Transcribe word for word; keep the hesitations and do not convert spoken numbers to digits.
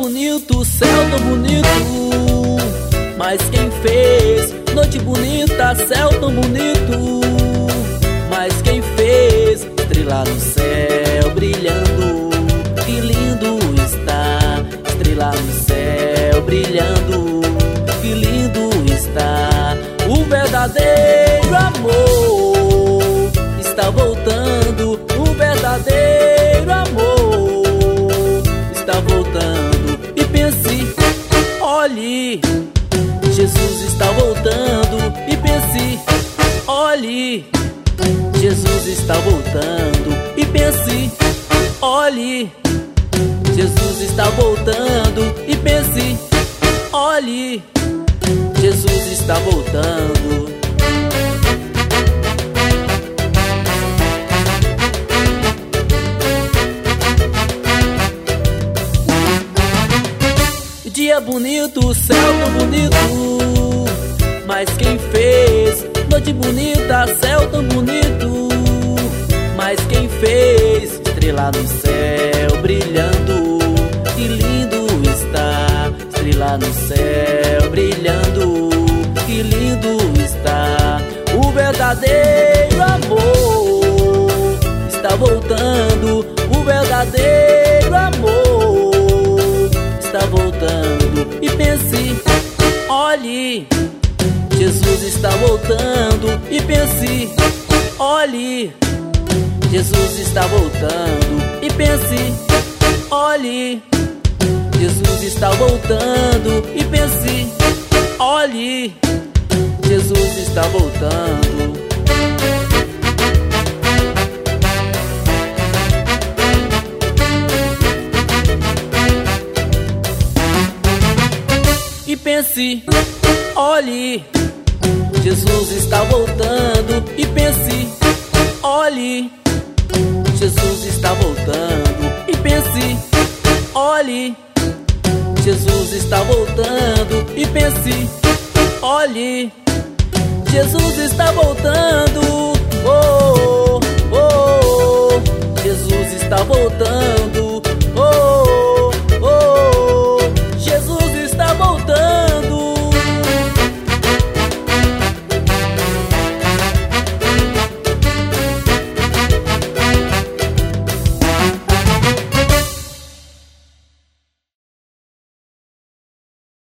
bonito, céu tão bonito, mas quem fez? Noite bonita, céu tão bonito, mas quem fez? Estrela no céu brilhando, que lindo está. Estrela no céu brilhando, que lindo está. O verdadeiro amor está voltando, o verdadeiro amor está voltando. E pense, olhe, Jesus está voltando. E pense, olhe, Jesus está voltando. E pense, olhe, Jesus está voltando. E pense, olhe, Jesus está voltando. Dia bonito, céu tão bonito, mas quem fez? Noite bonita, céu tão bonito, mas quem fez? Estrela no céu brilhando, que lindo está. Estrela no céu brilhando, que lindo está. O verdadeiro amor está voltando, o verdadeiro amor está voltando. E pense, olhe, Jesus está voltando. E pense, olhe, Jesus está voltando. E pense, olhe, Jesus está voltando. E pense, olhe, Jesus está voltando. E pense, olhe, Jesus está voltando. E pense, olhe, Jesus está voltando. E pense, olhe, Jesus está voltando. E pense, olhe, Jesus está voltando.